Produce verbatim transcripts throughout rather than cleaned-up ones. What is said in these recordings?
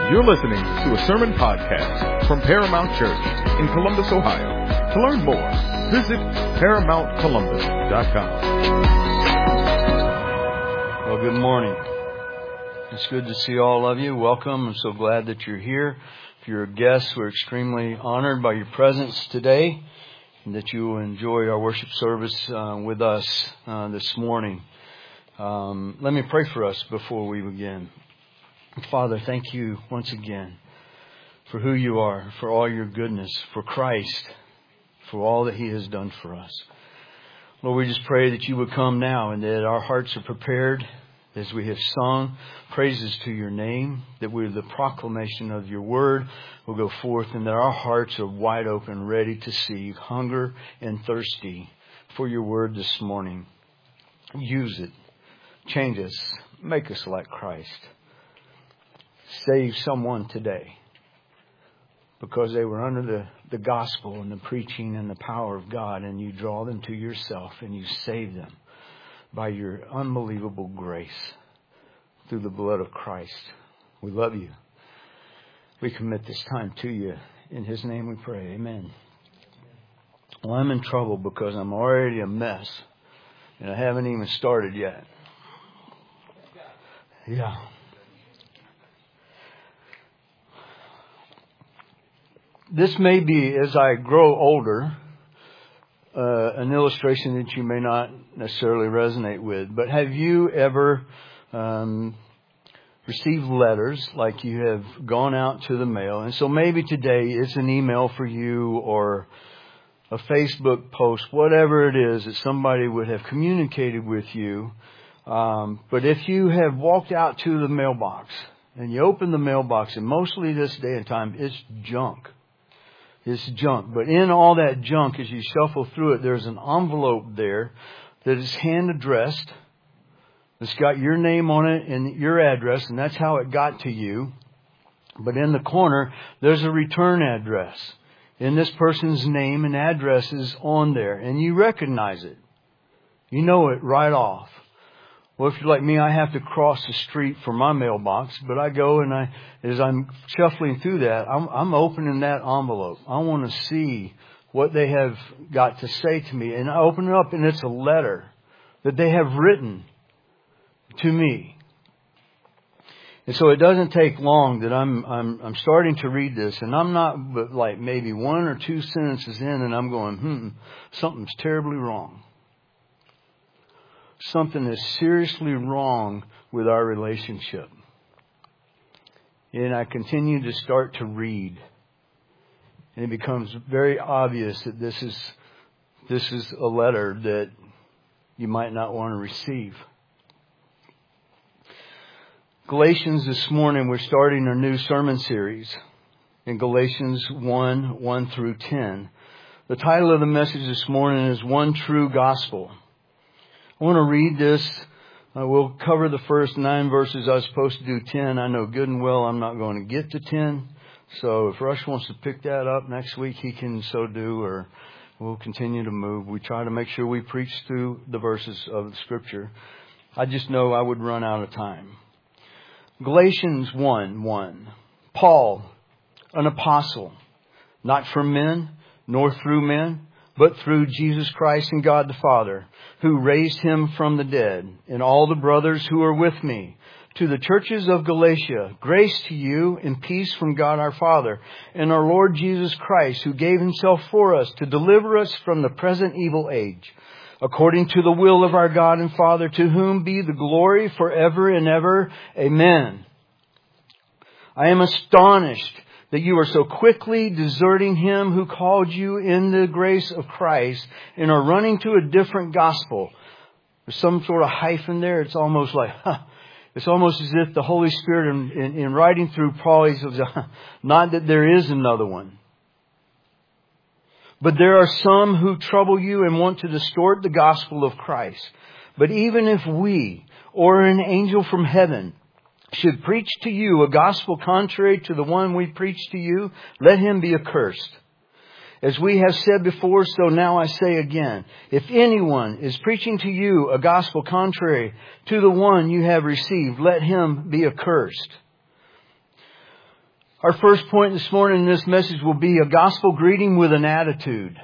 You're listening to a sermon podcast from Paramount Church in Columbus, Ohio. To learn more, visit paramount columbus dot com. Well, good morning. It's good to see all of you. Welcome. I'm so glad that you're here. If you're a guest, we're extremely honored by your presence today and that you will enjoy our worship service uh, with us uh, this morning. Um, let me pray for us before we begin. Father, thank you once again for who you are, for all your goodness, for Christ, for all that He has done for us. Lord, we just pray that you would come now and that our hearts are prepared as we have sung praises to your name, that we, the proclamation of your word will go forth and that our hearts are wide open, ready to see, hunger and thirsty for your word this morning. Use it. Change us. Make us like Christ. Save someone today because they were under the, the gospel and the preaching and the power of God, and you draw them to yourself and you save them by your unbelievable grace through the blood of Christ. We love you. We commit this time to you. In His name we pray. Amen. Well, I'm in trouble because I'm already a mess and I haven't even started yet. Yeah. This may be, as I grow older, uh, an illustration that you may not necessarily resonate with. But have you ever um, received letters like you have gone out to the mail? And so maybe today it's an email for you or a Facebook post, whatever it is that somebody would have communicated with you. Um, but if you have walked out to the mailbox and you open the mailbox, and mostly this day and time, it's junk. It's junk. But in all that junk, as you shuffle through it, there's an envelope there that is hand addressed. It's got your name on it and your address, and that's how it got to you. But in the corner, there's a return address. And this person's name and address is on there, and you recognize it. You know it right off. Well, if you're like me, I have to cross the street for my mailbox, but I go and I, as I'm shuffling through that, I'm, I'm opening that envelope. I want to see what they have got to say to me. And I open it up and it's a letter that they have written to me. And so it doesn't take long that I'm, I'm, I'm starting to read this, and I'm not but like maybe one or two sentences in and I'm going, hmm, something's terribly wrong. Something is seriously wrong with our relationship. And I continue to start to read. And it becomes very obvious that this is this is a letter that you might not want to receive. Galatians this morning, we're starting our new sermon series in Galatians one, one through ten. The title of the message this morning is One True Gospel. I want to read this. Uh, we'll cover the first nine verses. I was supposed to do ten. I know good and well I'm not going to get to ten. So if Rush wants to pick that up next week, he can so do, or we'll continue to move. We try to make sure we preach through the verses of the Scripture. I just know I would run out of time. Galatians one, one. Paul, an apostle, not from men, nor through men, but through Jesus Christ and God the Father, who raised Him from the dead, and all the brothers who are with me, to the churches of Galatia, grace to you and peace from God our Father, and our Lord Jesus Christ, who gave Himself for us to deliver us from the present evil age, according to the will of our God and Father, to whom be the glory forever and ever. Amen. I am astonished that you are so quickly deserting Him who called you in the grace of Christ and are running to a different gospel. There's some sort of hyphen there. It's almost like, huh, it's almost as if the Holy Spirit in, in, in writing through Paul, he says, not that there is another one. But there are some who trouble you and want to distort the gospel of Christ. But even if we or an angel from heaven should preach to you a gospel contrary to the one we preach to you, let him be accursed. As we have said before, so now I say again, if anyone is preaching to you a gospel contrary to the one you have received, let him be accursed. Our first point this morning in this message will be a gospel greeting with an attitude.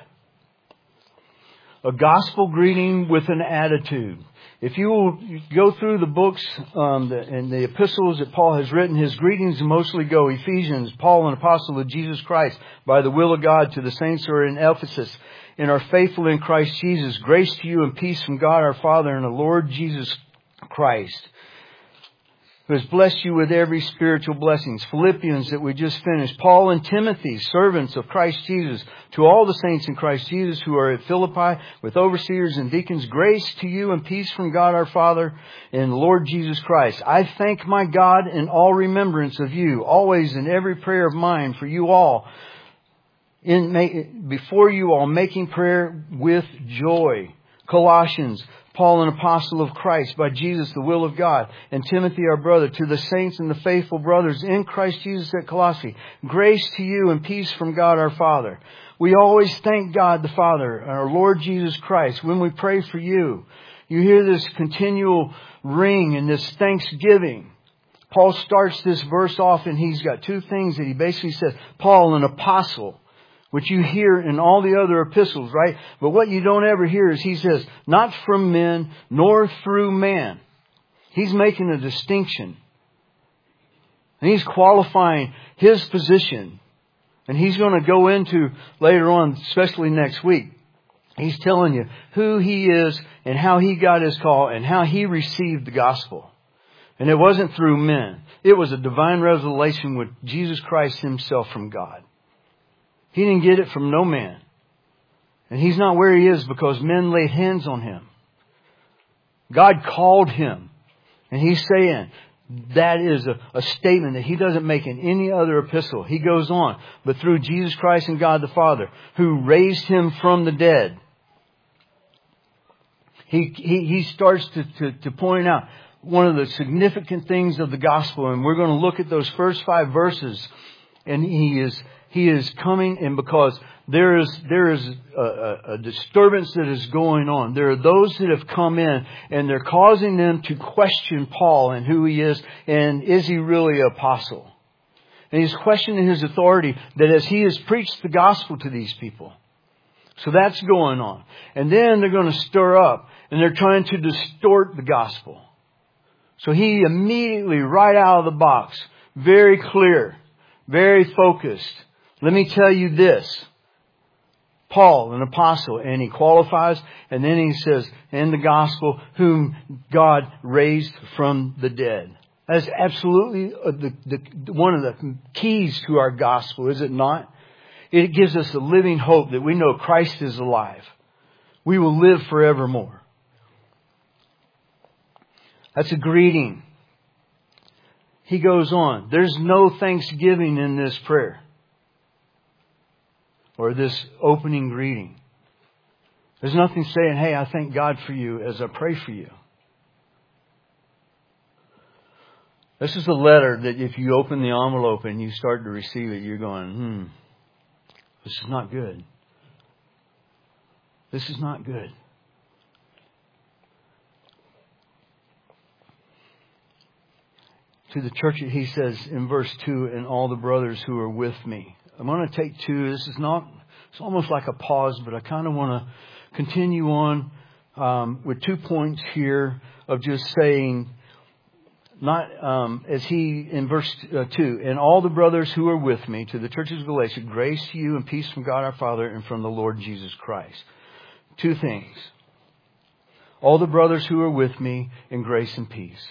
A gospel greeting with an attitude. If you will go through the books um, the, and the epistles that Paul has written, his greetings mostly go Ephesians, Paul, an apostle of Jesus Christ, by the will of God, to the saints who are in Ephesus, and are faithful in Christ Jesus. Grace to you and peace from God our Father and the Lord Jesus Christ, who has blessed you with every spiritual blessings. Philippians that we just finished. Paul and Timothy, servants of Christ Jesus, to all the saints in Christ Jesus who are at Philippi with overseers and deacons, grace to you and peace from God our Father and Lord Jesus Christ. I thank my God in all remembrance of you, always in every prayer of mine for you all, in before you all, making prayer with joy. Colossians, Paul, an apostle of Christ, by Jesus, the will of God, and Timothy, our brother, to the saints and the faithful brothers in Christ Jesus at Colossae, grace to you and peace from God our Father. We always thank God the Father, our Lord Jesus Christ, when we pray for you. You hear this continual ring and this thanksgiving. Paul starts this verse off and he's got two things that he basically says. Paul, an apostle, which you hear in all the other epistles, right? But what you don't ever hear is he says, not from men, nor through man. He's making a distinction. And he's qualifying his position. And he's going to go into later on, especially next week. He's telling you who he is and how he got his call and how he received the gospel. And it wasn't through men. It was a divine revelation with Jesus Christ himself from God. He didn't get it from no man. And he's not where he is because men laid hands on him. God called him. And he's saying that is a, a statement that he doesn't make in any other epistle. He goes on. But through Jesus Christ and God the Father, who raised him from the dead. He, he, he starts to, to, to point out one of the significant things of the gospel. And we're going to look at those first five verses. And he is... He is coming, and because there is there is a, a, a disturbance that is going on. There are those that have come in, and they're causing them to question Paul and who he is, and is he really an apostle? And he's questioning his authority that as he has preached the gospel to these people. So that's going on. And then they're going to stir up, and they're trying to distort the gospel. So he immediately, right out of the box, very clear, very focused. Let me tell you this. Paul, an apostle, and he qualifies, and then he says, in the gospel, whom God raised from the dead. That's absolutely the, the, one of the keys to our gospel, is it not? It gives us a living hope that we know Christ is alive. We will live forevermore. That's a greeting. He goes on. There's no thanksgiving in this prayer. Or this opening greeting. There's nothing saying, hey, I thank God for you as I pray for you. This is a letter that if you open the envelope and you start to receive it, you're going, hmm, this is not good. This is not good. To the church, he says in verse two, and all the brothers who are with me. I'm going to take two. This is not, it's almost like a pause, but I kind of want to continue on um, with two points here of just saying, not um, as he, in verse uh, two, and all the brothers who are with me, to the churches of Galatia, grace to you and peace from God our Father and from the Lord Jesus Christ. Two things. All the brothers who are with me in grace and peace.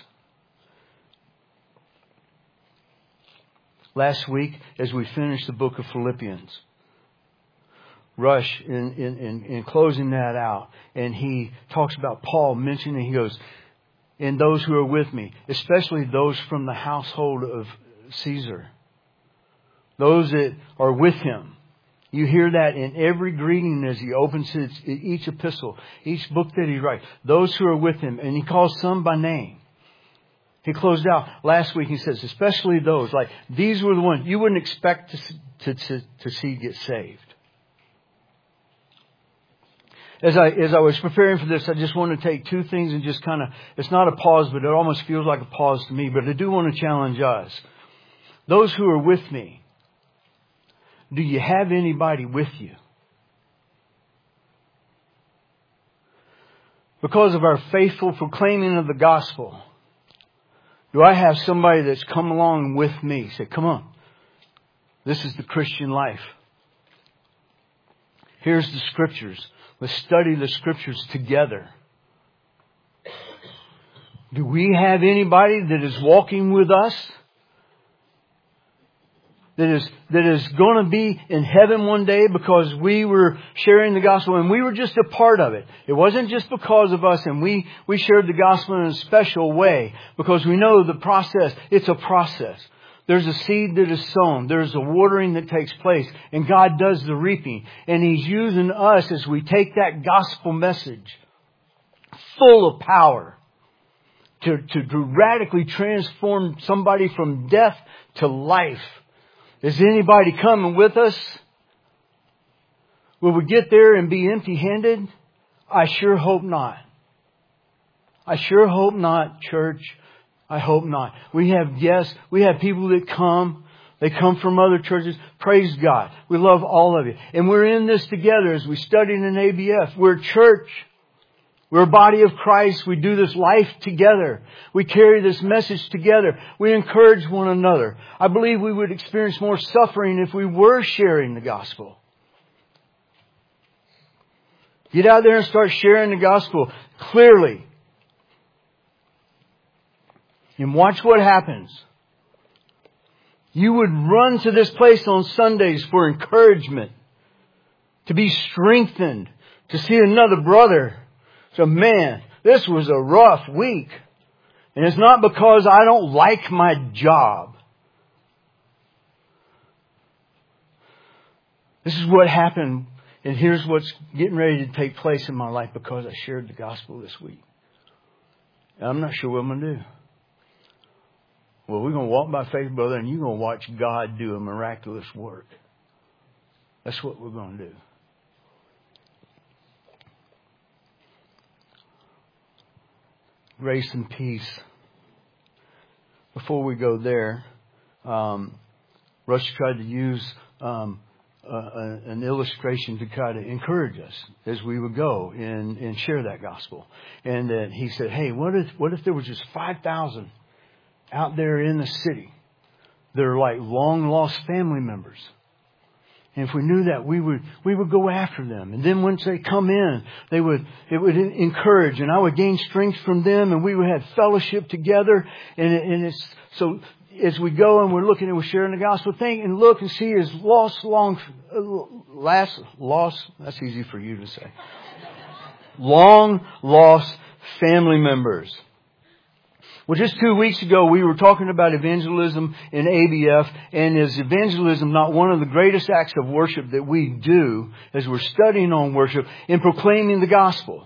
Last week, as we finished the book of Philippians, Rush, in, in, in, in closing that out, and he talks about Paul mentioning, he goes, and those who are with me, especially those from the household of Caesar, those that are with him. You hear that in every greeting as he opens his, each epistle, each book that he writes. Those who are with him, and he calls some by name. He closed out last week. He says, especially those, like these were the ones you wouldn't expect to, to, to, to see get saved. As I, as I was preparing for this, I just want to take two things and just kind of, it's not a pause, but it almost feels like a pause to me, but I do want to challenge us. Those who are with me, Do you have anybody with you? Because of our faithful proclaiming of the gospel, do I have somebody that's come along with me? Say, come on. This is the Christian life. Here's the Scriptures. Let's study the Scriptures together. Do we have anybody that is walking with us? That is, that is going to be in heaven one day because we were sharing the gospel and we were just a part of it. It wasn't just because of us, and we, we shared the gospel in a special way because we know the process. It's a process. There's a seed that is sown. There's a watering that takes place, and God does the reaping. And He's using us as we take that gospel message full of power to, to, to radically transform somebody from death to life. Is anybody coming with us? Will we get there and be empty-handed? I sure hope not. I sure hope not, church. I hope not. We have guests. We have people that come. They come from other churches. Praise God. We love all of you. And we're in this together as we study in A B F. We're a church. We're a body of Christ. We do this life together. We carry this message together. We encourage one another. I believe we would experience more suffering if we were sharing the gospel. Get out there and start sharing the gospel clearly. And watch what happens. You would run to this place on Sundays for encouragement, to be strengthened, to see another brother. So, man, this was a rough week. And it's not because I don't like my job. This is what happened, and here's what's getting ready to take place in my life because I shared the gospel this week. And I'm not sure what I'm going to do. Well, we're going to walk by faith, brother, and you're going to watch God do a miraculous work. That's what we're going to do. Grace and peace. Before we go there, um, Rush tried to use um, uh, an illustration to try to encourage us as we would go and, and share that gospel. And then he said, hey, what if what if there was just five thousand out there in the city that are like long lost family members? And if we knew that, we would we would go after them. And then once they come in, they would it would encourage, and I would gain strength from them, and we would have fellowship together. And, it, and it's so as we go and we're looking and we're sharing the gospel, think and look and see as lost, long, last lost. That's easy for you to say. Long lost family members. Well, just two weeks ago, we were talking about evangelism in A B F, and is evangelism not one of the greatest acts of worship that we do as we're studying on worship in proclaiming the gospel?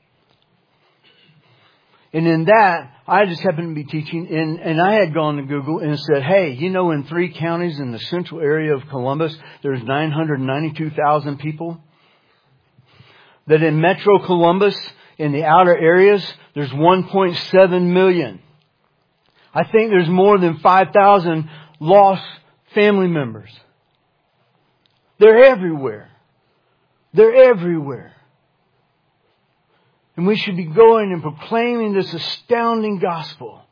And in that, I just happened to be teaching, and, and I had gone to Google and said, hey, you know, in three counties in the central area of Columbus, there's nine hundred ninety-two thousand people. That in Metro Columbus, in the outer areas, there's one point seven million. I think there's more than five thousand lost family members. They're everywhere. They're everywhere. And we should be going and proclaiming this astounding gospel.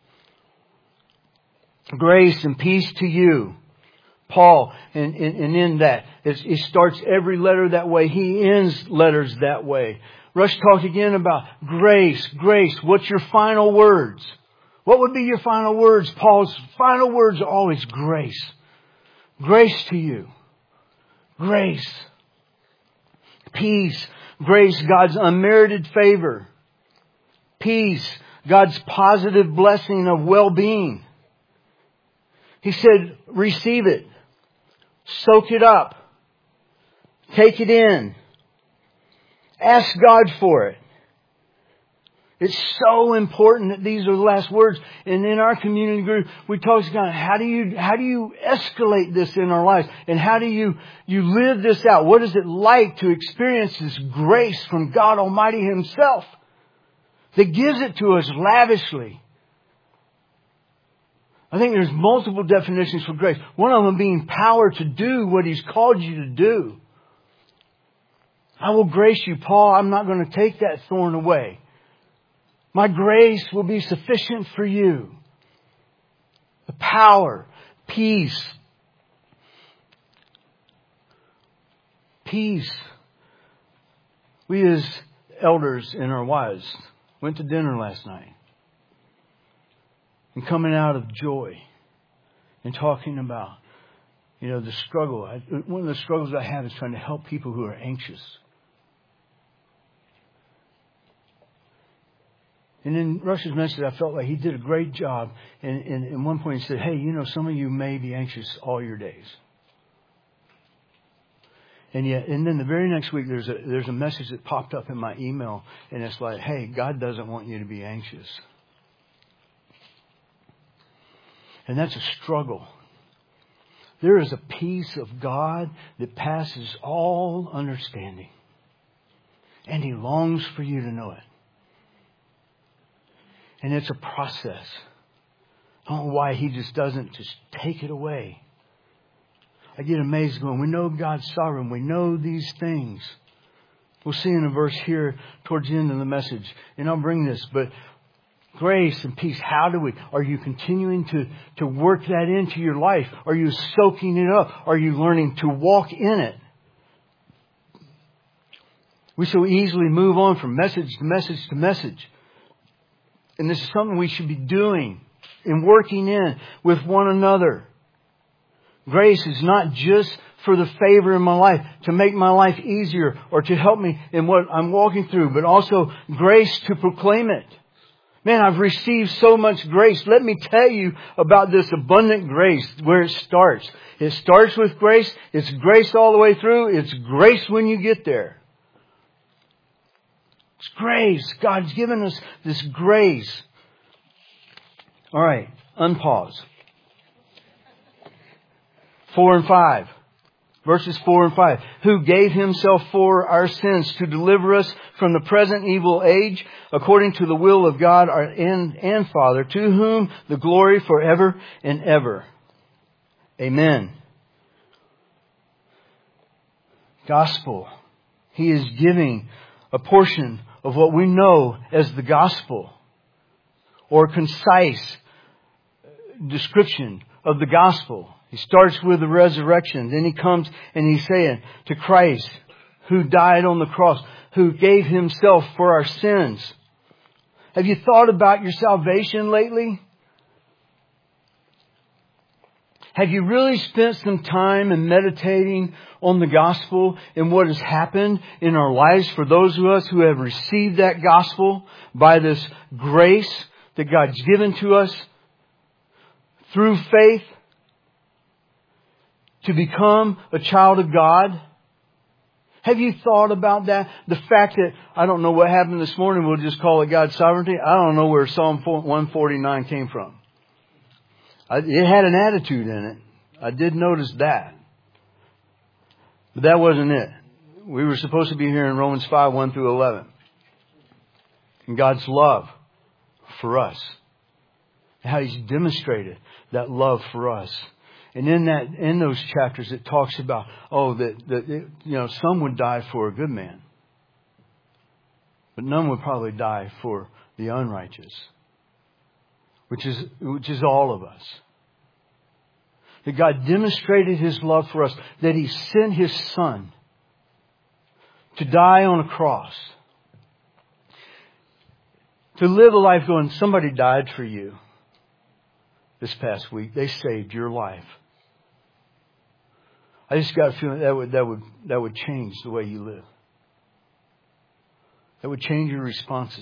Grace and peace to you. Paul, and, and, and in that, he starts every letter that way. He ends letters that way. Rush talked again about grace, grace. What's your final words? What would be your final words? Paul's final words are always grace. Grace to you. Grace. Peace. Grace, God's unmerited favor. Peace, God's positive blessing of well-being. He said, receive it. Soak it up. Take it in. Ask God for it. It's so important that these are the last words. And in our community group, we talk to God, how do you, how do you escalate this in our lives? And how do you, you live this out? What is it like to experience this grace from God Almighty Himself that gives it to us lavishly? I think there's multiple definitions for grace. One of them being power to do what He's called you to do. I will grace you, Paul. I'm not going to take that thorn away. My grace will be sufficient for you. The power, peace. Peace. We as elders and our wives went to dinner last night. And coming out of joy and talking about, you know, the struggle. I, one of the struggles I have is trying to help people who are anxious. And in Rush's message, I felt like he did a great job. And, and at one point he said, hey, you know, some of you may be anxious all your days. And yet, and then the very next week, there's a, there's a message that popped up in my email. And it's like, hey, God doesn't want you to be anxious. And that's a struggle. There is a peace of God that passes all understanding. And He longs for you to know it. And it's a process. I don't know why He just doesn't just take it away. I get amazed going, we know God's sovereign. We know these things. We'll see in a verse here towards the end of the message. And I'll bring this, but grace and peace, how do we? Are you continuing to, to work that into your life? Are you soaking it up? Are you learning to walk in it? We so easily move on from message to message to message. And this is something we should be doing and working in with one another. Grace is not just for the favor in my life, to make my life easier or to help me in what I'm walking through, but also grace to proclaim it. Man, I've received so much grace. Let me tell you about this abundant grace, where it starts. It starts with grace. It's grace all the way through. It's grace when you get there. It's grace. God's given us this grace. All right, unpause. Four and five. Verses four and five. Who gave Himself for our sins to deliver us from the present evil age, according to the will of God our and, and Father, to whom the glory forever and ever. Amen. Gospel. He is giving a portion of what we know as the gospel, or concise description of the gospel. He starts with the resurrection. Then he comes and he's saying to Christ, who died on the cross, who gave Himself for our sins. Have you thought about your salvation lately? Have you really spent some time in meditating on the gospel and what has happened in our lives for those of us who have received that gospel by this grace that God's given to us through faith? To become a child of God? Have you thought about that? The fact that, I don't know what happened this morning, we'll just call it God's sovereignty. I don't know where Psalm one forty-nine came from. I, it had an attitude in it. I did notice that. But that wasn't it. We were supposed to be here in Romans five, one through eleven. And God's love for us. How He's demonstrated that love for us. And in that, in those chapters, it talks about, oh, that, that it, you know, some would die for a good man. But none would probably die for the unrighteous. Which is, which is all of us. That God demonstrated His love for us. That He sent His Son to die on a cross. To live a life going, somebody died for you this past week. They saved your life. I just got a feeling that would, that would, that would change the way you live. That would change your responses.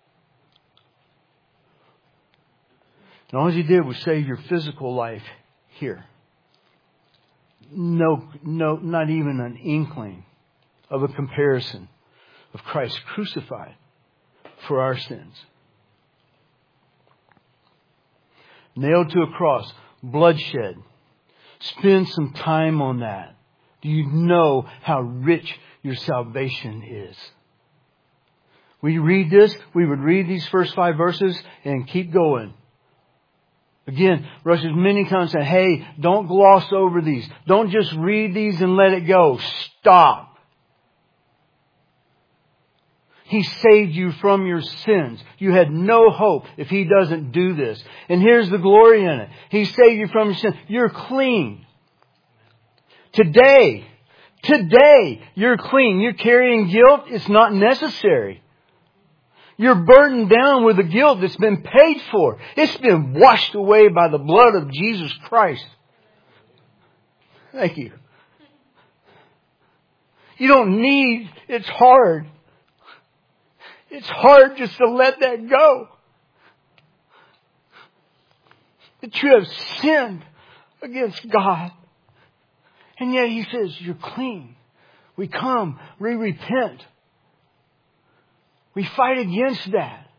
And all you did was save your physical life here. No, no, not even an inkling of a comparison of Christ crucified for our sins. Nailed to a cross, bloodshed. Spend some time on that. Do you know how rich your salvation is? We read this, we would read these first five verses and keep going. Again, Rush has many times said, hey, don't gloss over these. Don't just read these and let it go. Stop. He saved you from your sins. You had no hope if He doesn't do this. And here's the glory in it. He saved you from your sins. You're clean. Today, today, you're clean. You're carrying guilt. It's not necessary. You're burdened down with the guilt that's been paid for. It's been washed away by the blood of Jesus Christ. Thank you. You don't need, it's hard. It's hard just to let that go. That you have sinned against God. And yet He says, you're clean. We come, we repent. We fight against that.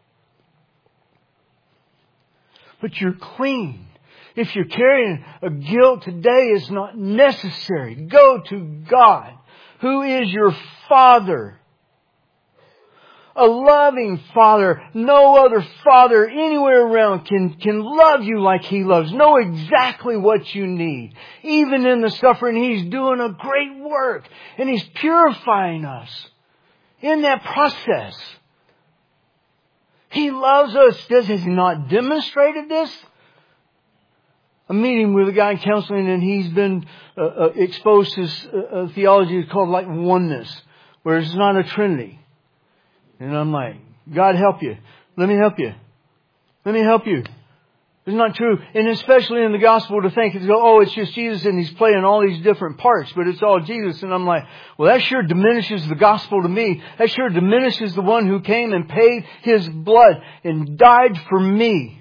But you're clean. If you're carrying a guilt today, it's not necessary. Go to God, who is your Father. A loving Father. No other Father anywhere around can, can love you like He loves. Know exactly what you need. Even in the suffering, He's doing a great work. And He's purifying us in that process. He loves us. Does He not demonstrated this? I'm meeting with a guy in counseling, and he's been uh, uh, exposed to uh, theology called like oneness, where it's not a Trinity. And I'm like, God help you. Let me help you. Let me help you. It's not true. And especially in the gospel to think, it's go, oh, it's just Jesus and He's playing all these different parts, but it's all Jesus. And I'm like, well, that sure diminishes the gospel to me. That sure diminishes the one who came and paid His blood and died for me.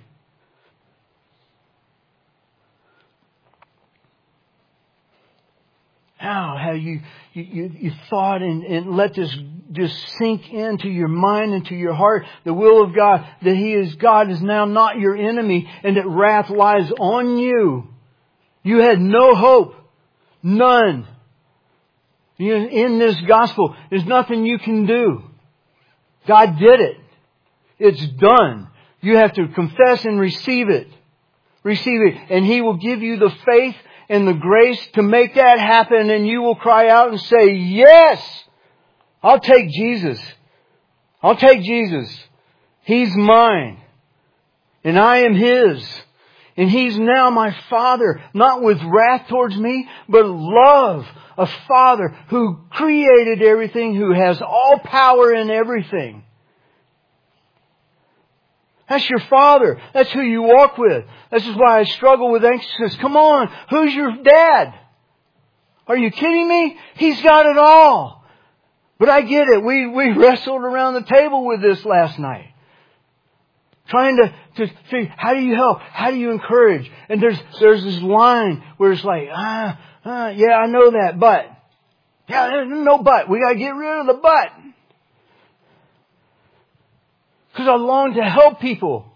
How have you, you, you, you thought and, and let this just sink into your mind, into your heart, the will of God, that He is God is now not your enemy and that wrath lies on you. You had no hope. None. In this gospel, there's nothing you can do. God did it. It's done. You have to confess and receive it. Receive it. And He will give you the faith and the grace to make that happen, and you will cry out and say, yes, I'll take Jesus. I'll take Jesus. He's mine. And I am His. And He's now my Father, not with wrath towards me, but love. A Father who created everything, who has all power in everything. That's your Father. That's who you walk with. This is why I struggle with anxiousness. Come on, who's your dad? Are you kidding me? He's got it all. But I get it. We we wrestled around the table with this last night. Trying to, to figure, how do you help? How do you encourage? And there's there's this line where it's like, ah, ah yeah, I know that, but. Yeah, there's no but. We got to get rid of the but. Because I long to help people.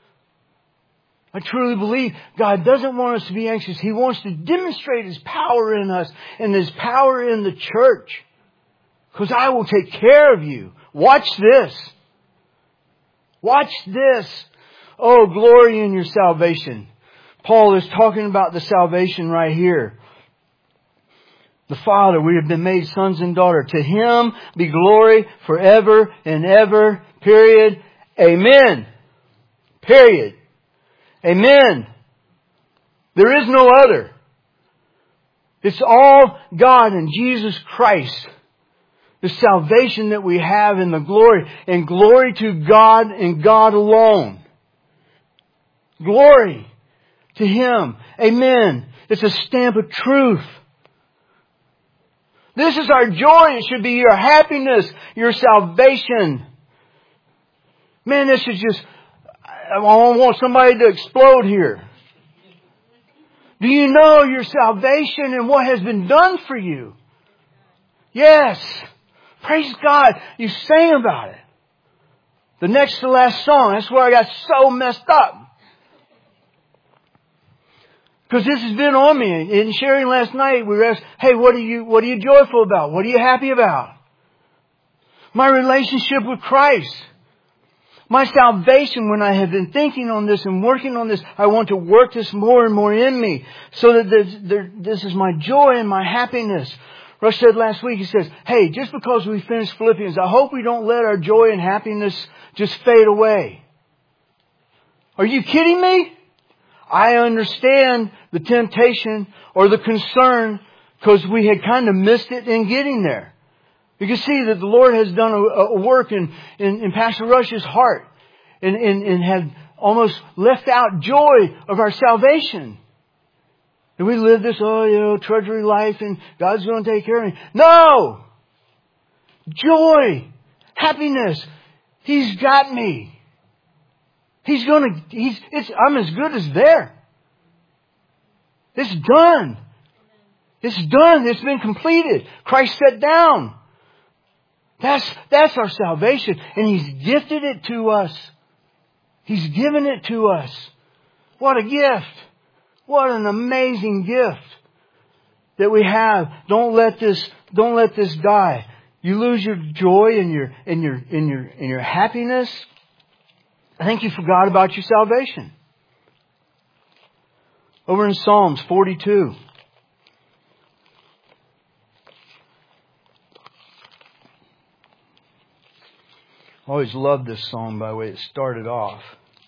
I truly believe God doesn't want us to be anxious. He wants to demonstrate His power in us and His power in the church. Because I will take care of you. Watch this. Watch this. Oh, glory in your salvation. Paul is talking about the salvation right here. The Father, we have been made sons and daughters. To Him be glory forever and ever. Period. Amen. Period. Amen. There is no other. It's all God and Jesus Christ. The salvation that we have in the glory. And glory to God and God alone. Glory to Him. Amen. It's a stamp of truth. This is our joy. It should be your happiness, your salvation. Man, this is just, I want somebody to explode here. Do you know your salvation and what has been done for you? Yes. Praise God. You sang about it. The next to last song, that's where I got so messed up. Because this has been on me. In sharing last night, we were asked, hey, what are you, what are you joyful about? What are you happy about? My relationship with Christ. My salvation, when I have been thinking on this and working on this, I want to work this more and more in me so that this, there, this is my joy and my happiness. Rush said last week, he says, hey, just because we finished Philippians, I hope we don't let our joy and happiness just fade away. Are you kidding me? I understand the temptation or the concern because we had kind of missed it in getting there. You can see that the Lord has done a, a work in, in, in Pastor Rush's heart and, and, and had almost left out joy of our salvation. And we live this, oh, you know, treasury life and God's going to take care of me. No! Joy! Happiness! He's got me. He's going to, he's, it's, I'm as good as there. It's done. It's done. It's been completed. Christ sat down. That's, that's our salvation. And He's gifted it to us. He's given it to us. What a gift. What an amazing gift that we have. Don't let this, don't let this die. You lose your joy and your, and your, and your, and your happiness. I think you forgot about your salvation. Over in Psalms forty-two. I always loved this song by the way it started off.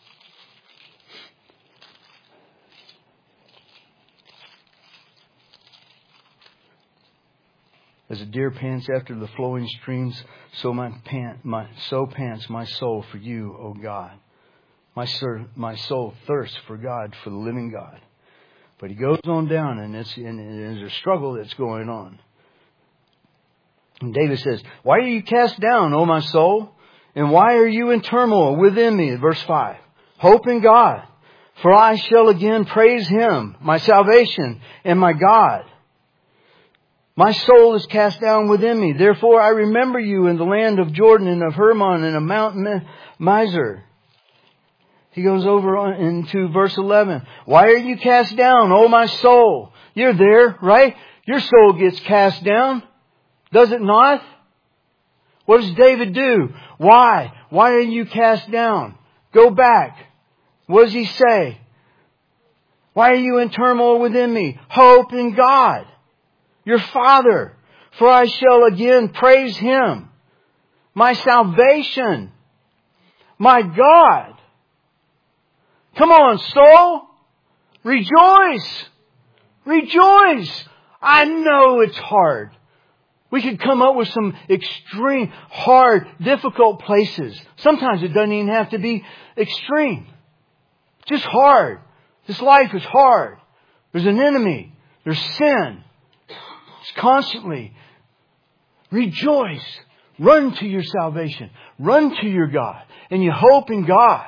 As a deer pants after the flowing streams, so my pant, my so pants my soul for you, O God. My sir, my soul thirsts for God, for the living God. But he goes on down, and it's and there's a struggle that's going on. And David says, "Why are you cast down, O my soul? And why are you in turmoil within me?" Verse five. Hope in God, for I shall again praise Him, my salvation and my God. My soul is cast down within me. Therefore I remember you in the land of Jordan and of Hermon and of Mount Mizar. He goes over on into verse eleven. Why are you cast down, O my soul? You're there, right? Your soul gets cast down. Does it not? What does David do? Why? Why are you cast down? Go back. What does he say? Why are you in turmoil within me? Hope in God, your Father, for I shall again praise Him, my salvation, my God. Come on, soul. Rejoice. Rejoice. I know it's hard. We could come up with some extreme, hard, difficult places. Sometimes it doesn't even have to be extreme. Just hard. This life is hard. There's an enemy. There's sin. It's constantly. Rejoice. Run to your salvation. Run to your God. And you hope in God.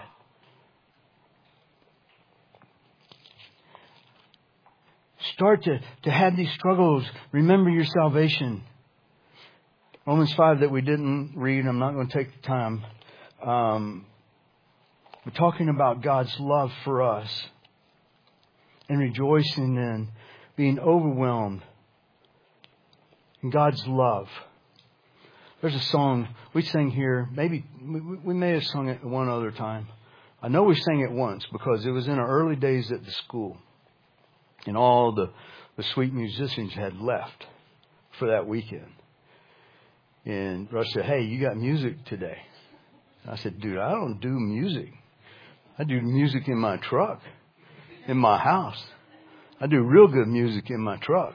Start to, to have these struggles. Remember your salvation. Romans five that we didn't read. I'm not going to take the time. Um, we're talking about God's love for us. And rejoicing in being overwhelmed in God's love. There's a song we sang here. Maybe we, we may have sung it one other time. I know we sang it once because it was in our early days at the school. And all the, the sweet musicians had left for that weekend. And Rush said, hey, you got music today. I said, dude, I don't do music. I do music in my truck, in my house. I do real good music in my truck.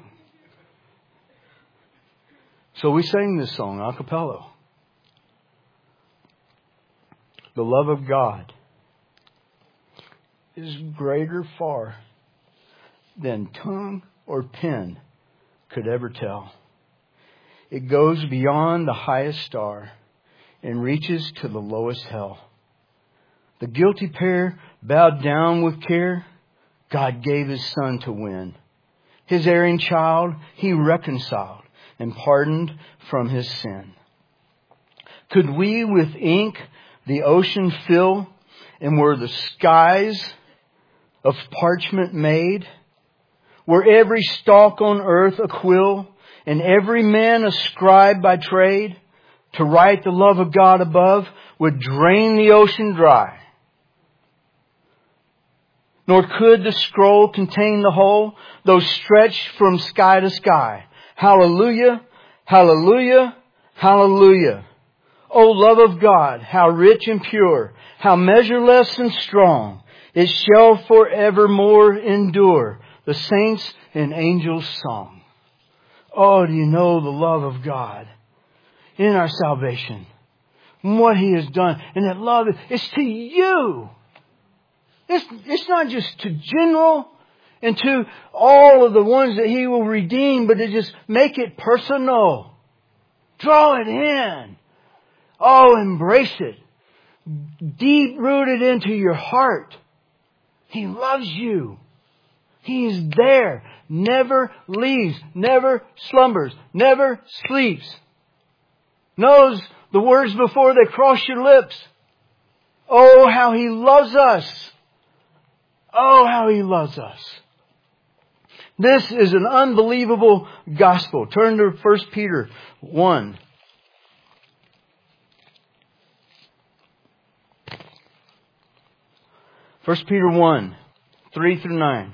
So we sang this song a cappella. The love of God is greater far than tongue or pen could ever tell. It goes beyond the highest star and reaches to the lowest hell. The guilty pair bowed down with care. God gave His Son to win. His erring child He reconciled and pardoned from his sin. Could we with ink the ocean fill, and were the skies of parchment made? Were every stalk on earth a quill, and every man a scribe by trade? to write the love of God above would drain the ocean dry. Nor could the scroll contain the whole, though stretched from sky to sky. Hallelujah, hallelujah, hallelujah. O love of God, how rich and pure, how measureless and strong. It shall forevermore endure, the saints and angels' song. Oh, do you know the love of God in our salvation? And what He has done. And that love is to you. It's, it's not just to general and to all of the ones that He will redeem, but to just make it personal. Draw it in. Oh, embrace it. Deep rooted into your heart. He loves you. He is there. Never leaves. Never slumbers. Never sleeps. Knows the words before they cross your lips. Oh, how He loves us. Oh, how He loves us. This is an unbelievable gospel. Turn to First Peter one. First Peter one, three through nine.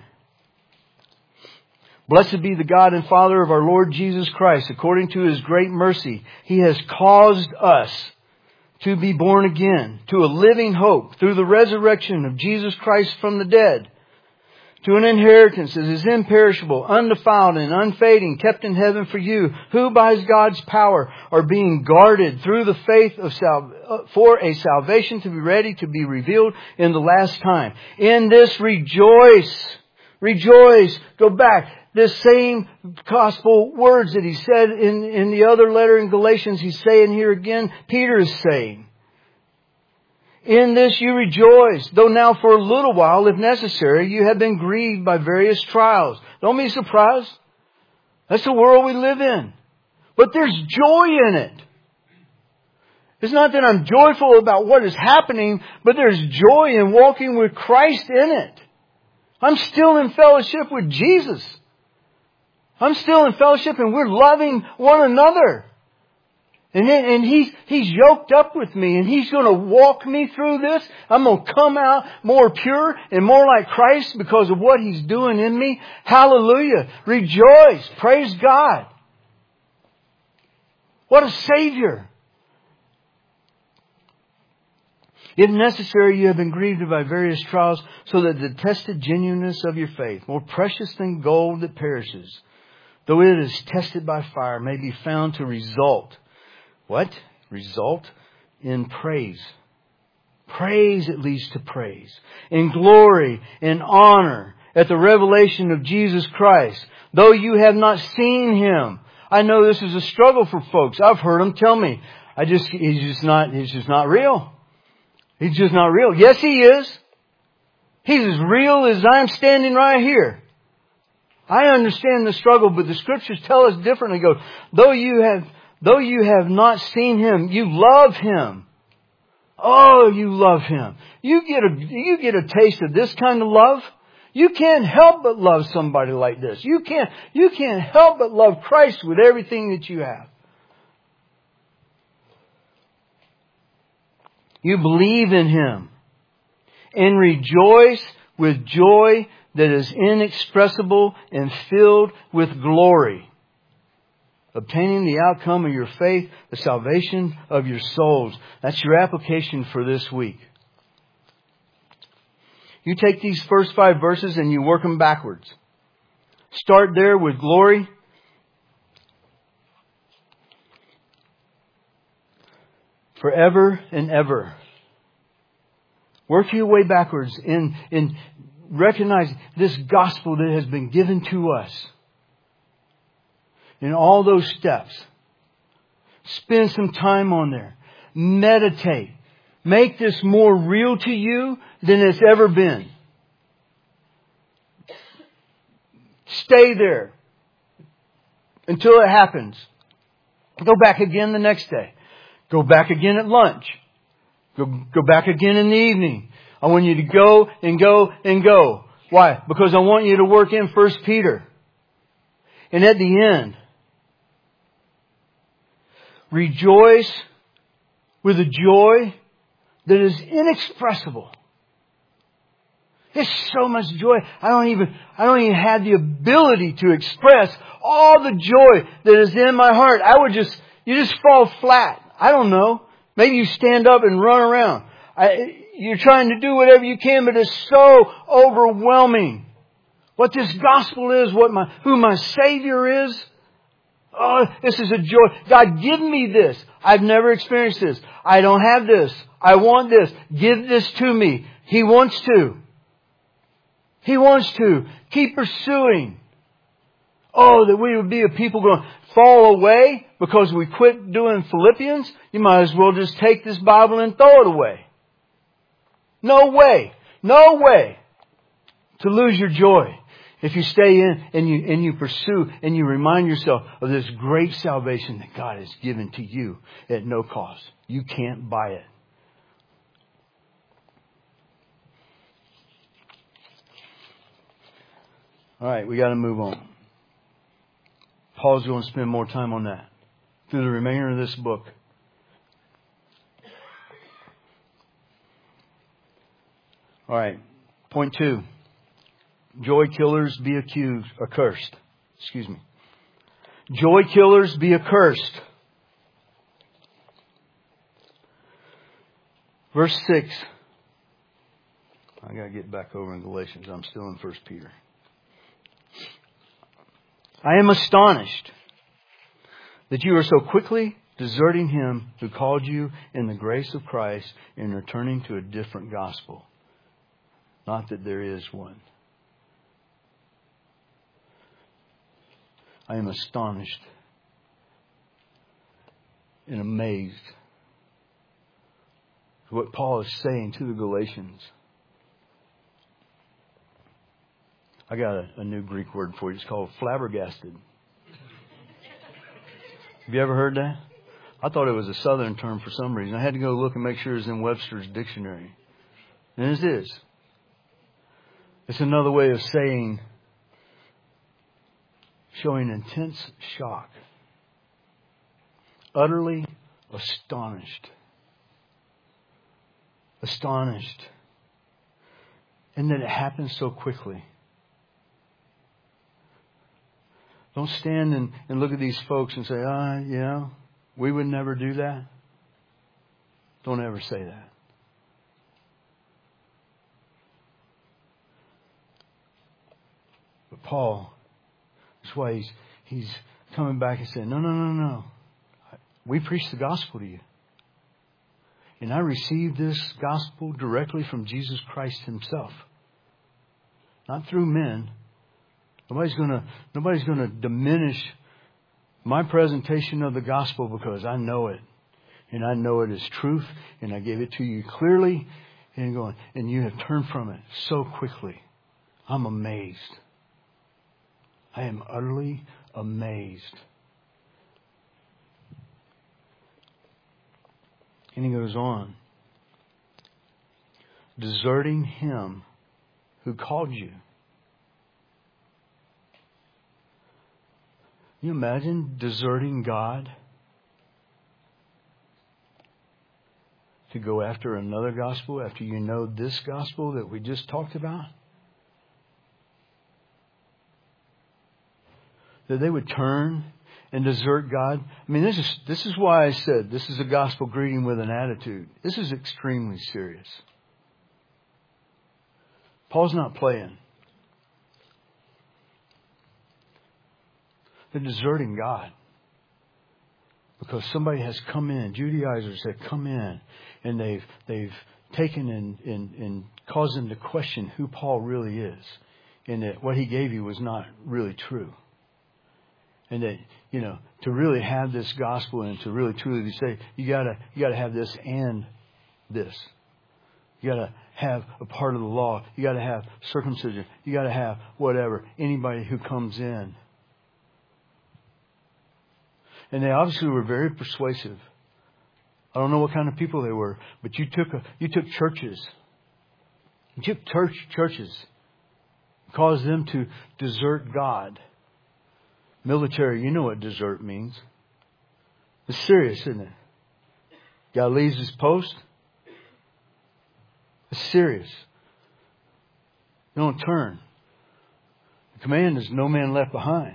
Blessed be the God and Father of our Lord Jesus Christ. According to His great mercy, He has caused us to be born again to a living hope through the resurrection of Jesus Christ from the dead, to an inheritance that is imperishable, undefiled, and unfading, kept in heaven for you, who by God's power are being guarded through the faith of sal- for a salvation to be ready to be revealed in the last time. In this rejoice, rejoice. Go back. This same gospel words that he said in, in the other letter in Galatians, he's saying here again, Peter is saying. In this you rejoice, though now for a little while, if necessary, you have been grieved by various trials. Don't be surprised. That's the world we live in. But there's joy in it. It's not that I'm joyful about what is happening, but there's joy in walking with Christ in it. I'm still in fellowship with Jesus. I'm still in fellowship and we're loving one another. And then, and he's, he's yoked up with me and He's going to walk me through this. I'm going to come out more pure and more like Christ because of what He's doing in me. Hallelujah. Rejoice. Praise God. What a Savior. If necessary, you have been grieved by various trials so that the tested genuineness of your faith, more precious than gold that perishes, though it is tested by fire, may be found to result. What? Result in praise. Praise, it leads to praise. In glory, in honor, at the revelation of Jesus Christ. Though you have not seen Him. I know this is a struggle for folks. I've heard them tell me, I just, He's just not, He's just not real. He's just not real. Yes, He is. He's as real as I'm standing right here. I understand the struggle, but the Scriptures tell us differently. Go, though you have, though you have not seen Him, you love Him. Oh, you love Him. You get a, you get a taste of this kind of love. You can't help but love somebody like this. You can't, you can't help but love Christ with everything that you have. You believe in Him and rejoice with joy that is inexpressible and filled with glory, obtaining the outcome of your faith, the salvation of your souls. That's your application for this week. You take these first five verses and you work them backwards. Start there with glory. Forever and ever. Work your way backwards in, in recognizing this gospel that has been given to us. In all those steps. Spend some time on there. Meditate. Make this more real to you than it's ever been. Stay there until it happens. Go back again the next day. Go back again at lunch. Go, go back again in the evening. I want you to go and go and go. Why? Because I want you to work in First Peter. And at the end, rejoice with a joy that is inexpressible. It's so much joy. I don't even, I don't even have the ability to express all the joy that is in my heart. I would just, you just fall flat. I don't know. Maybe you stand up and run around. I, you're trying to do whatever you can, but it's so overwhelming. What this gospel is, what my, who my Savior is. Oh, this is a joy. God, give me this. I've never experienced this. I don't have this. I want this. Give this to me. He wants to. He wants to. Keep pursuing. Oh, that we would be a people going to fall away because we quit doing Philippians. You might as well just take this Bible and throw it away. No way. No way to lose your joy. If you stay in and you, and you pursue and you remind yourself of this great salvation that God has given to you at no cost. You can't buy it. All right, we got to move on. Paul's going to spend more time on that through the remainder of this book. All right, point two. Joy killers be accused, accursed. Excuse me. Joy killers be accursed. Verse six. I got to get back over in Galatians. I'm still in First Peter. I am astonished that you are so quickly deserting Him who called you in the grace of Christ and returning to a different gospel. Not that there is one. I am astonished and amazed at what Paul is saying to the Galatians. I got a, a new Greek word for you. It's called flabbergasted. Have you ever heard that? I thought it was a southern term for some reason. I had to go look and make sure it was in Webster's dictionary. And it is. It's another way of saying, showing intense shock. Utterly astonished. Astonished. And that it happens so quickly. Don't stand and, and look at these folks and say, ah, yeah, we would never do that. Don't ever say that. But Paul, that's why he's, he's coming back and saying, no, no, no, no. We preach the gospel to you. And I received this gospel directly from Jesus Christ Himself. Not through men. Nobody's going to nobody's going to diminish my presentation of the gospel because I know it. And I know it is truth. And I gave it to you clearly. And going, and you have turned from it so quickly. I'm amazed. I am utterly amazed. And he goes on. Deserting Him who called you. Can you imagine deserting God to go after another gospel after you know this gospel that we just talked about? That they would turn and desert God. I mean, this is this is why I said this is a gospel greeting with an attitude. This is extremely serious. Paul's not playing. They're deserting God. Because somebody has come in, Judaizers have come in, and they've they've taken and, and, and caused them to question who Paul really is. And that what he gave you was not really true. And that, you know, to really have this gospel and to really truly say, you gotta you gotta have this and this. You gotta have a part of the law. You gotta have circumcision. You gotta have whatever. Anybody who comes in. And they obviously were very persuasive. I don't know what kind of people they were, but you took a, you took churches. You took church churches, caused them to desert God. Military, you know what desert means. It's serious, isn't it? Guy leaves his post. It's serious. You don't turn. The command is no man left behind.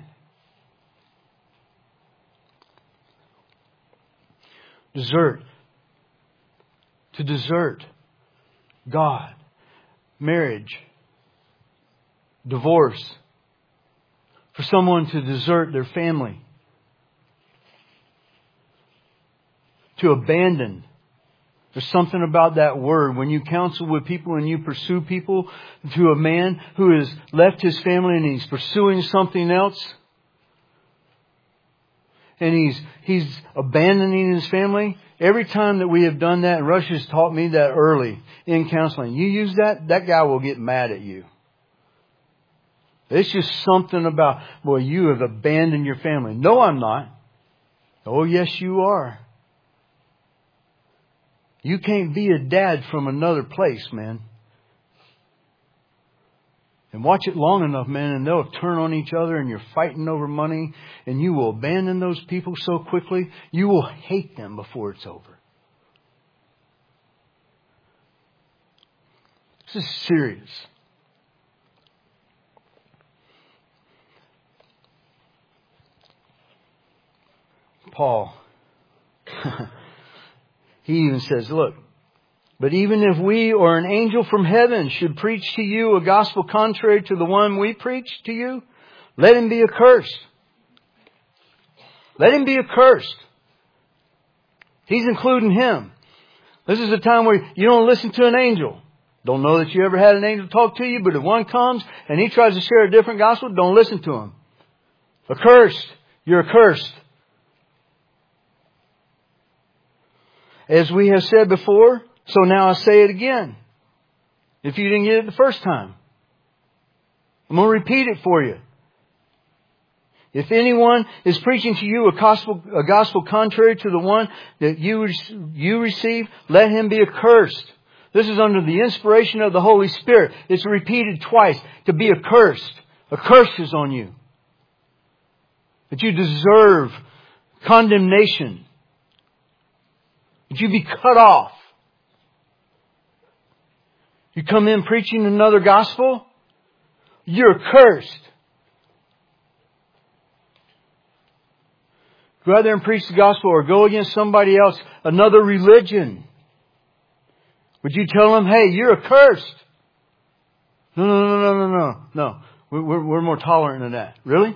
Desert. To desert God. Marriage. Divorce. For someone to desert their family. To abandon. There's something about that word. When you counsel with people and you pursue people, to a man who has left his family and he's pursuing something else, and he's he's abandoning his family. Every time that we have done that, and Rush has taught me that early in counseling, you use that, that guy will get mad at you. It's just something about, boy, you have abandoned your family. No, I'm not. Oh, yes, you are. You can't be a dad from another place, man. And watch it long enough, man, and they'll turn on each other and you're fighting over money and you will abandon those people so quickly, you will hate them before it's over. This is serious. Paul, he even says, look, but even if we or an angel from heaven should preach to you a gospel contrary to the one we preach to you, let him be accursed. Let him be accursed. He's including him. This is a time where you don't listen to an angel. Don't know that you ever had an angel talk to you, but if one comes and he tries to share a different gospel, don't listen to him. Accursed. You're accursed. As we have said before, so now I say it again. If you didn't get it the first time, I'm going to repeat it for you. If anyone is preaching to you a gospel, a gospel contrary to the one that you, you receive, let him be accursed. This is under the inspiration of the Holy Spirit. It's repeated twice. To be accursed. A curse is on you. That you deserve condemnation. That you be cut off. You come in preaching another gospel, you're cursed. Go out there and preach the gospel or go against somebody else, another religion. Would you tell them, hey, you're accursed? No, no, no, no, no, no, no. We're, we're more tolerant than that. Really?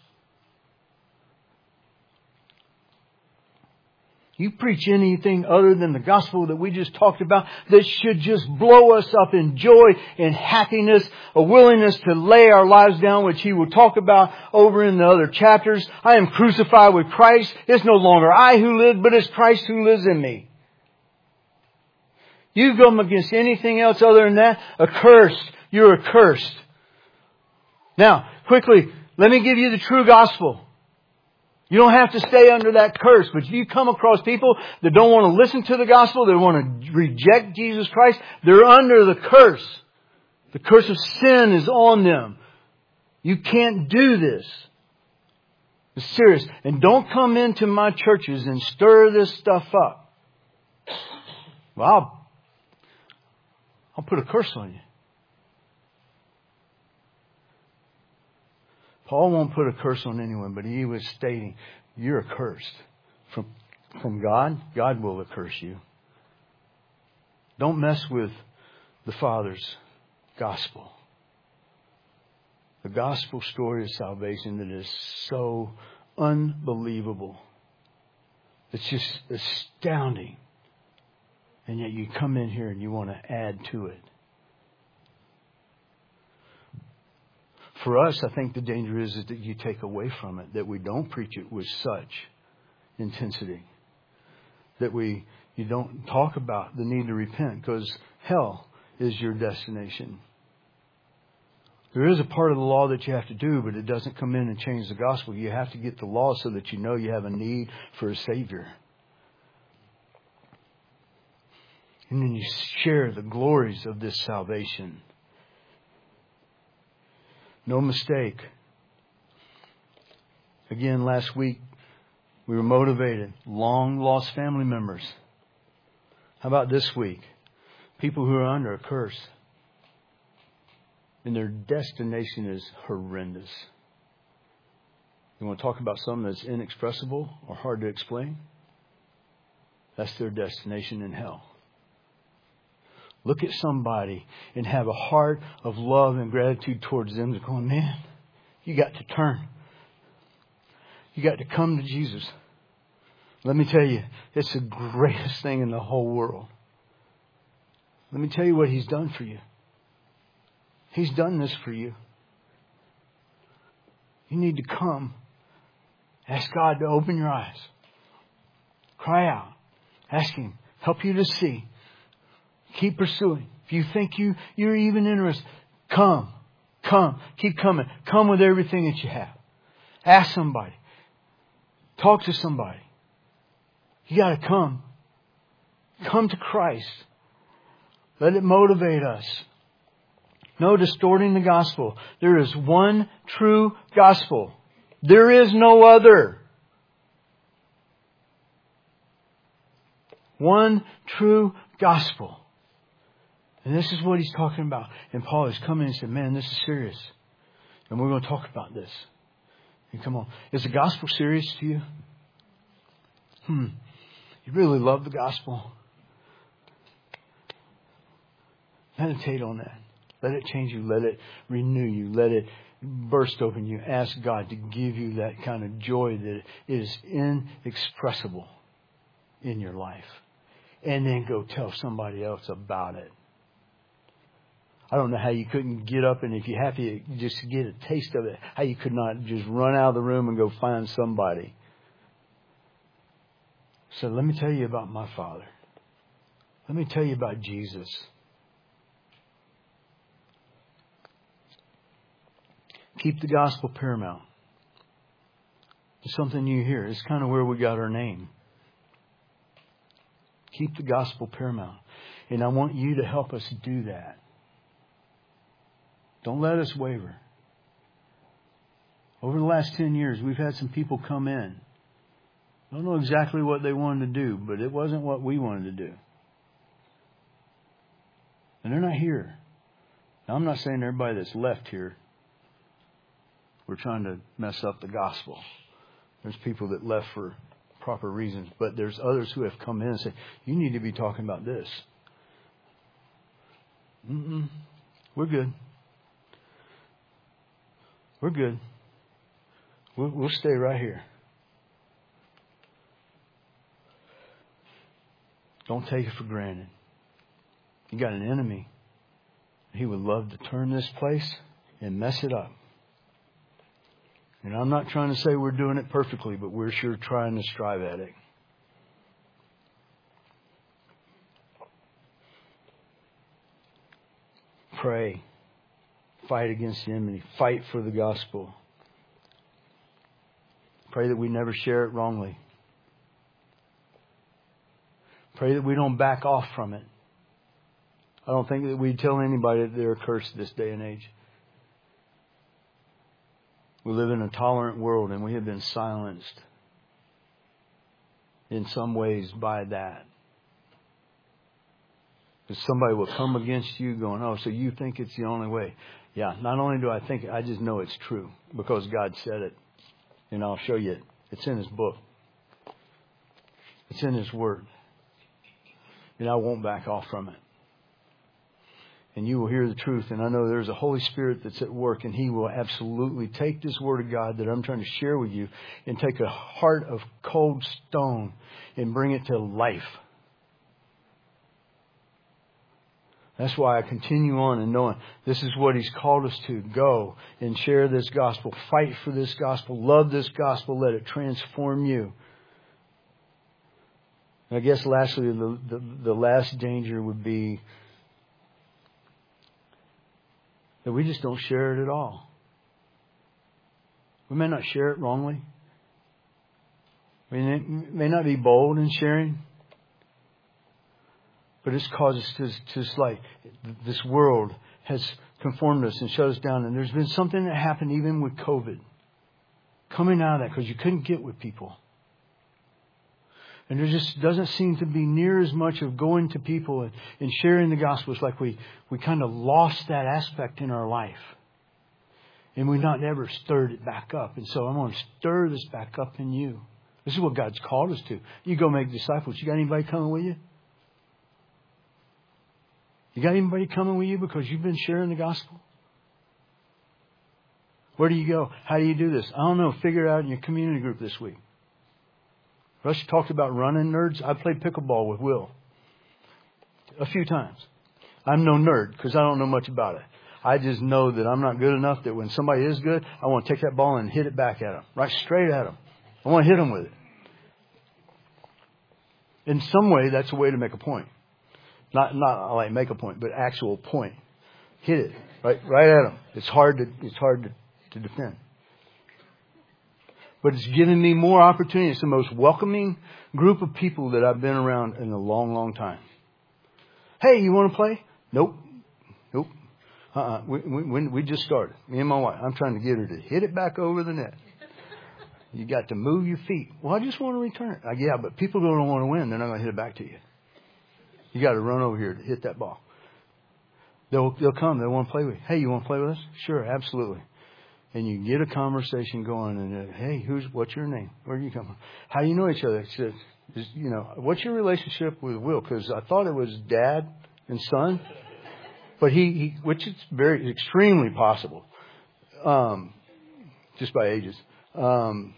You preach anything other than the gospel that we just talked about that should just blow us up in joy and happiness, a willingness to lay our lives down, which he will talk about over in the other chapters. I am crucified with Christ. It's no longer I who live, but it's Christ who lives in me. You go against anything else other than that, accursed. You're accursed. Now, quickly, let me give you the true gospel. You don't have to stay under that curse. But if you come across people that don't want to listen to the gospel, they want to reject Jesus Christ, they're under the curse. The curse of sin is on them. You can't do this. It's serious. And don't come into my churches and stir this stuff up. Well, I'll, I'll put a curse on you. Paul won't put a curse on anyone, but he was stating, you're accursed. From, from God, God will accurse you. Don't mess with the Father's gospel. The gospel story of salvation that is so unbelievable. It's just astounding. And yet you come in here and you want to add to it. For us, I think the danger is, is that you take away from it, that we don't preach it with such intensity, that we you don't talk about the need to repent, because hell is your destination. There is a part of the law that you have to do, but it doesn't come in and change the gospel. You have to get the law so that you know you have a need for a Savior. And then you share the glories of this salvation. No mistake. Again, last week we were motivated. Long lost family members. How about this week? People who are under a curse. And their destination is horrendous. You want to talk about something that's inexpressible or hard to explain? That's their destination in hell. Look at somebody and have a heart of love and gratitude towards them. They're going, man, you got to turn. You got to come to Jesus. Let me tell you, it's the greatest thing in the whole world. Let me tell you what He's done for you. He's done this for you. You need to come. Ask God to open your eyes. Cry out. Ask Him. Help you to see. Keep pursuing. If you think you, you're even interested, come. Come. Keep coming. Come with everything that you have. Ask somebody. Talk to somebody. You got to come. Come to Christ. Let it motivate us. No distorting the gospel. There is one true gospel. There is no other. One true gospel. And this is what he's talking about. And Paul has come in and said, man, this is serious. And we're going to talk about this. And come on. Is the gospel serious to you? Hmm. You really love the gospel? Meditate on that. Let it change you. Let it renew you. Let it burst open you. Ask God to give you that kind of joy that is inexpressible in your life. And then go tell somebody else about it. I don't know how you couldn't get up, and if you're happy, just get a taste of it. How you could not just run out of the room and go find somebody. So let me tell you about my Father. Let me tell you about Jesus. Keep the gospel paramount. It's something new here. It's kind of where we got our name. Keep the gospel paramount. And I want you to help us do that. Don't let us waver. Over the last ten years, we've had some people come in. I don't know exactly what they wanted to do, but it wasn't what we wanted to do. And they're not here. Now, I'm not saying everybody that's left here, we're trying to mess up the gospel. There's people that left for proper reasons, but there's others who have come in and said, you need to be talking about this. Mm-mm. We're good. We're good. We'll, we'll stay right here. Don't take it for granted. You got an enemy. He would love to turn this place and mess it up. And I'm not trying to say we're doing it perfectly, but we're sure trying to strive at it. Pray. Fight against the enemy. Fight for the gospel. Pray that we never share it wrongly. Pray that we don't back off from it. I don't think that we tell anybody that they're cursed this day and age. We live in a tolerant world, and we have been silenced in some ways by that. Because somebody will come against you going, oh, so you think it's the only way. Yeah, not only do I think it, I just know it's true because God said it. And I'll show you it. It's in His book. It's in His Word. And I won't back off from it. And you will hear the truth. And I know there's a Holy Spirit that's at work. And He will absolutely take this Word of God that I'm trying to share with you and take a heart of cold stone and bring it to life. That's why I continue on and knowing this is what He's called us to. Go and share this gospel. Fight for this gospel. Love this gospel. Let it transform you. And I guess lastly, the, the, the last danger would be that we just don't share it at all. We may not share it wrongly. We may not be bold in sharing. But it's caused us to, to just like this world has conformed us and shut us down. And there's been something that happened even with COVID. Coming out of that because you couldn't get with people. And there just doesn't seem to be near as much of going to people and, and sharing the gospel. It's like we, we kind of lost that aspect in our life. And we've not ever stirred it back up. And so I'm going to stir this back up in you. This is what God's called us to. You go make disciples. You got anybody coming with you? You got anybody coming with you because you've been sharing the gospel? Where do you go? How do you do this? I don't know. Figure it out in your community group this week. Russ talked about running nerds. I played pickleball with Will a few times. I'm no nerd because I don't know much about it. I just know that I'm not good enough that when somebody is good, I want to take that ball and hit it back at them. Right straight at them. I want to hit them with it. In some way, that's a way to make a point. Not not like make a point, but actual point. Hit it. Right right at them. It's hard to it's hard to, to defend. But it's given me more opportunity. It's the most welcoming group of people that I've been around in a long, long time. Hey, you want to play? Nope. Nope. Uh-uh. We, we, we just started. Me and my wife. I'm trying to get her to hit it back over the net. You got to move your feet. Well, I just want to return it. Like, yeah, but people don't want to win. They're not going to hit it back to you. You got to run over here to hit that ball. They'll they'll come. They want to play with you. Hey, you want to play with us? Sure, absolutely. And you get a conversation going. And uh, hey, who's what's your name? Where do you come from? How do you know each other? It's just, it's, you know, what's your relationship with Will? Because I thought it was dad and son. But he, he, which is very extremely possible, um, just by ages. Um,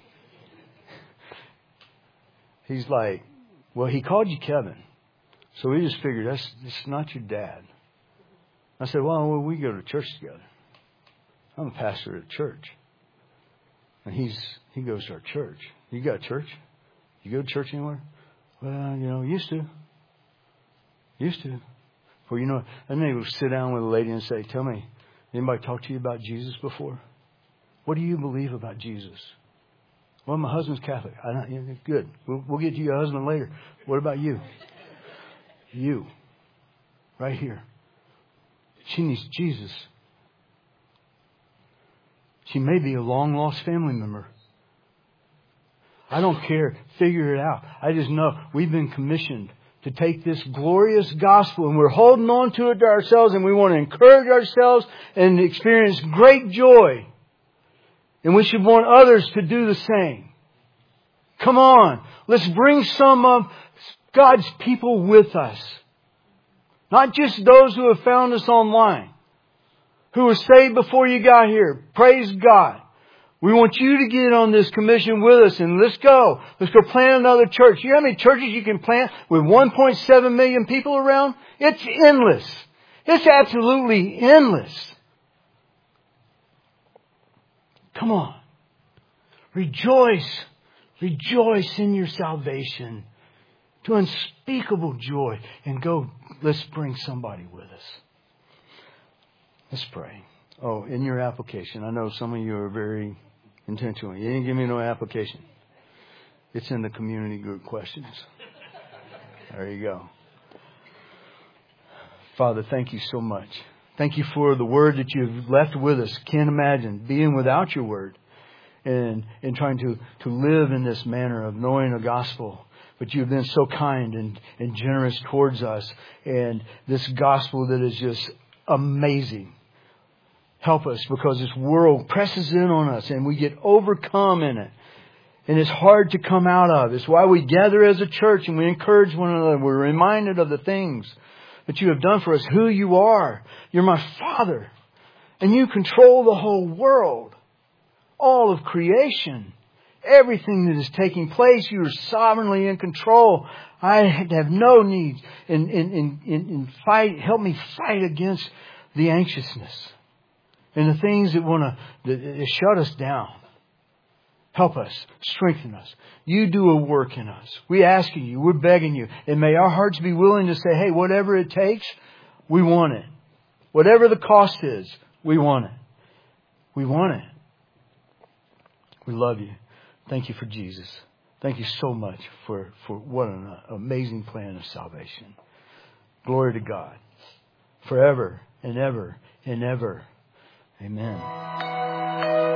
he's like, well, he called you Kevin, so we just figured that's that's not your dad. I said, well, well, we go to church together. I'm a pastor at a church, and he's he goes to our church. You got a church? You go to church anywhere? Well, you know, used to, used to. Well, you know, and they would sit down with a lady and say, tell me, anybody talk to you about Jesus before? What do you believe about Jesus? Well, my husband's Catholic. I don't, yeah, good. We'll, we'll get to your husband later. What about you? You. Right here. She needs Jesus. She may be a long-lost family member. I don't care. Figure it out. I just know we've been commissioned to take this glorious gospel, and we're holding on to it to ourselves, and we want to encourage ourselves and experience great joy. And we should want others to do the same. Come on. Let's bring some of God's people with us. Not just those who have found us online, who were saved before you got here. Praise God. We want you to get on this commission with us, and let's go. Let's go plant another church. You know how many churches you can plant with one point seven million people around? It's endless. It's absolutely endless. Come on. Rejoice. Rejoice in your salvation. To unspeakable joy. And go, let's bring somebody with us. Let's pray. Oh, in your application, I know some of you are very intentional. You didn't give me no application. It's in the community group questions. There you go. Father, thank you so much. Thank you for the word that you've left with us. Can't imagine being without your word and, and trying to, to live in this manner of knowing the gospel. But you've been so kind and, and generous towards us. And this gospel that is just amazing. Help us, because this world presses in on us and we get overcome in it. And it's hard to come out of. It's why we gather as a church and we encourage one another. We're reminded of the things that you have done for us, who you are. You're my Father. And you control the whole world. All of creation. Everything that is taking place, you are sovereignly in control. I have no need in, in, in, in, in fight. Help me fight against the anxiousness. And the things that want to that, that shut us down. Help us. Strengthen us. You do a work in us. We ask you. We're begging you. And may our hearts be willing to say, hey, whatever it takes, we want it. Whatever the cost is, we want it. We want it. We love you. Thank you for Jesus. Thank you so much for, for what an amazing plan of salvation. Glory to God. Forever and ever and ever. Amen.